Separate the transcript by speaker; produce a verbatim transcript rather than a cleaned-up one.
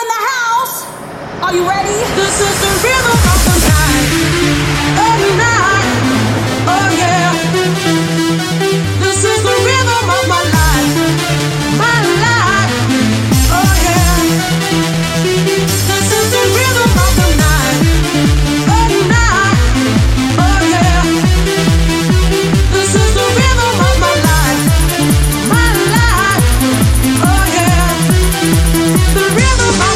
Speaker 1: in the house. Are you ready? This is the rhythm of the night. Of the night. Oh yeah. This is the rhythm of my life. My life. Oh yeah. This is the rhythm of the night. Of the night. Oh yeah. This is the rhythm of my life. My life. Oh yeah. The rhythm of